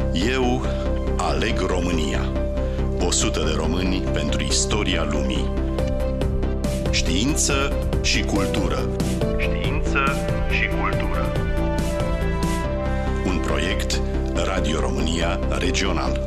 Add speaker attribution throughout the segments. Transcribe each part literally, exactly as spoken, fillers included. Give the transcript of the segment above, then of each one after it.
Speaker 1: Eu aleg România. o sută de români pentru istoria lumii. Știință și cultură. Știință și cultură. Un proiect Radio România Regional.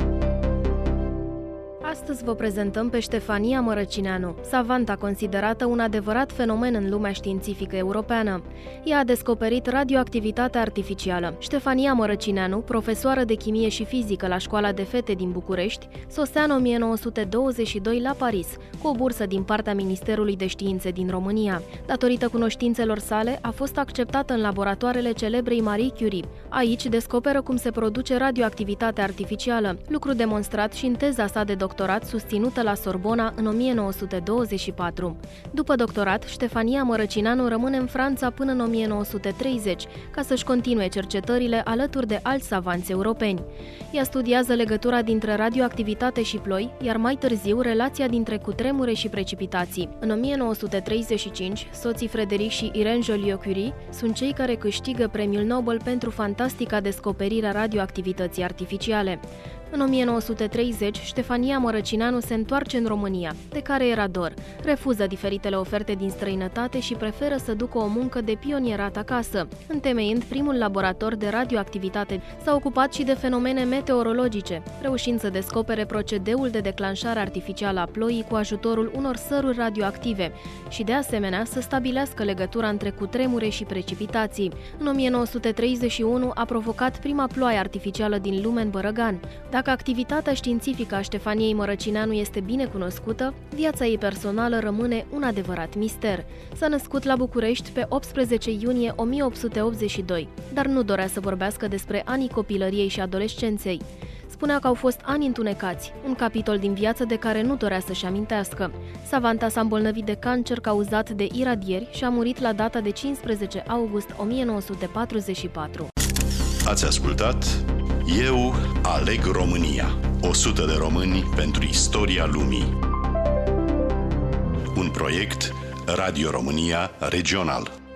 Speaker 2: Astăzi vă prezentăm pe Ștefania Mărăcineanu, savanta considerată un adevărat fenomen în lumea științifică europeană. Ea a descoperit radioactivitatea artificială. Ștefania Mărăcineanu, profesoară de chimie și fizică la Școala de Fete din București, sosea în o mie nouă sute douăzeci și doi la Paris, cu o bursă din partea Ministerului de Științe din România. Datorită cunoștințelor sale, a fost acceptată în laboratoarele celebrei Marie Curie. Aici descoperă cum se produce radioactivitatea artificială, lucru demonstrat și în teza sa de doctorat susținută la Sorbona în o mie nouă sute douăzeci și patru. După doctorat, Ștefania Mărăcineanu rămâne în Franța până în o mie nouă sute treizeci, ca să-și continue cercetările alături de alți savanți europeni. Ea studiază legătura dintre radioactivitate și ploi, iar mai târziu relația dintre cutremure și precipitații. În o mie nouă sute treizeci și cinci, soții Frederic și Irene Joliot-Curie sunt cei care câștigă premiul Nobel pentru fantastica descoperire a radioactivității artificiale. În o mie nouă sute treizeci, Ștefania Mărăcineanu se întoarce în România, de care era dor, refuză diferitele oferte din străinătate și preferă să ducă o muncă de pionierat acasă. Întemeiind primul laborator de radioactivitate, s-a ocupat și de fenomene meteorologice, reușind să descopere procedeul de declanșare artificială a ploii cu ajutorul unor săruri radioactive și, de asemenea, să stabilească legătura între cutremure și precipitații. În o mie nouă sute treizeci și unu a provocat prima ploaie artificială din lume în Bărăgan. Dacă activitatea științifică a Ștefaniei Mărăcineanu este bine cunoscută, viața ei personală rămâne un adevărat mister. S-a născut la București pe optsprezece iunie o mie opt sute optzeci și doi, dar nu dorea să vorbească despre anii copilăriei și adolescenței. Spunea că au fost ani întunecați, un capitol din viață de care nu dorea să-și amintească. Savanta s-a îmbolnăvit de cancer cauzat de iradieri și a murit la data de cincisprezece august o mie nouă sute patruzeci și patru.
Speaker 1: Ați ascultat Eu aleg România. o sută de români pentru istoria lumii. Un proiect Radio România Regional.